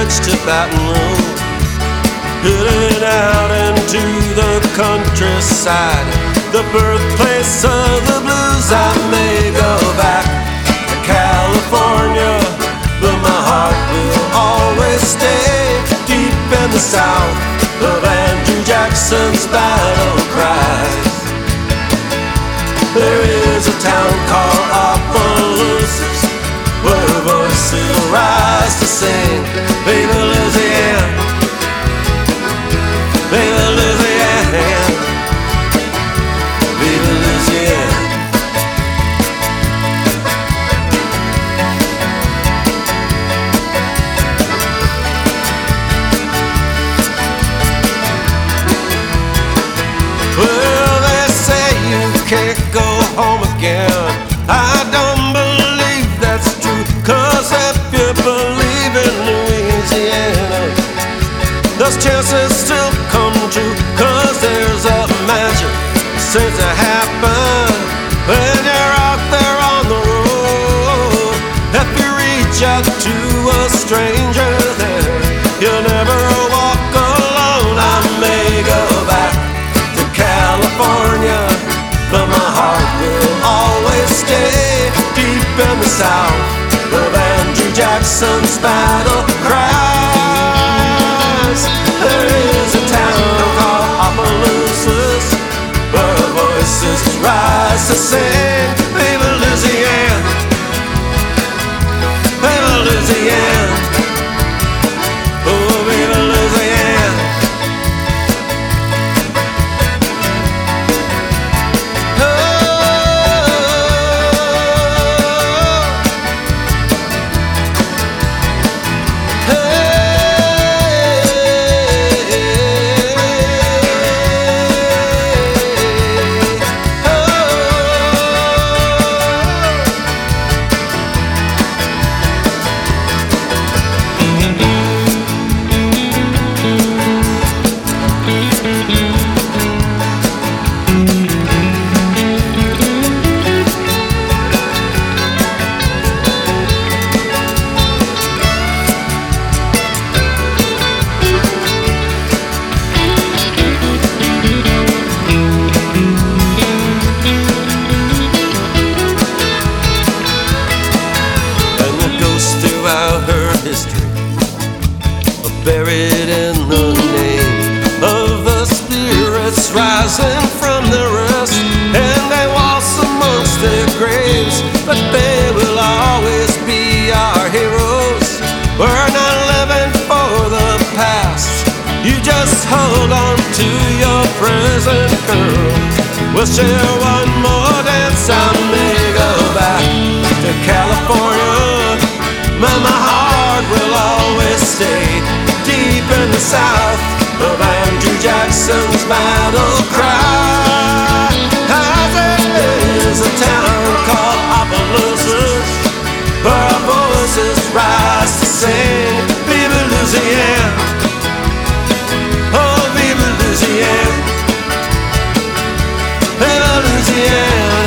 bridge to Baton Rouge, heading out into the countryside, the birthplace of the blues. I may go back to California, but my heart will always stay deep in the south of Andrew Jackson's battle cries. There is a town called Opelousas, where voices rise to sing. Baby Louisiana, baby Louisiana, baby Louisiana. Well, they say you can't go home again. I don't believe that's true, 'cause if you believe in Louisiana, those chances still come true, 'cause there's a magic seems to happen when you're out there on the road. If you reach out to a stranger there, you'll never walk alone. I may go back to California, but my heart will always stay deep in the south of Andrew Jackson's battle cries. There is a town called Opelousas, where voices rise to sing. Baby Louisiana, baby Louisiana, oh baby Louisiana. Buried in the name of the spirits rising from the rest, and they waltz amongst their graves, but they will always be our heroes. We're not living for the past, you just hold on to your present, girl. We'll share one more dance. I may go back to California, but my heart will always stay deep in the south of Andrew Jackson's battle cry. There is a town called Opelousas, where our voices rise to sing. Viva Louisiana, oh viva Louisiana, viva Louisiana,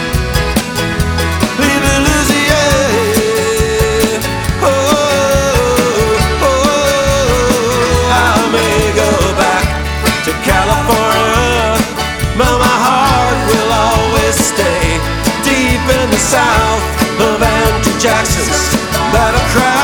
viva Louisiana. California, but my heart will always stay deep in the south of Andrew Jackson's battle cry.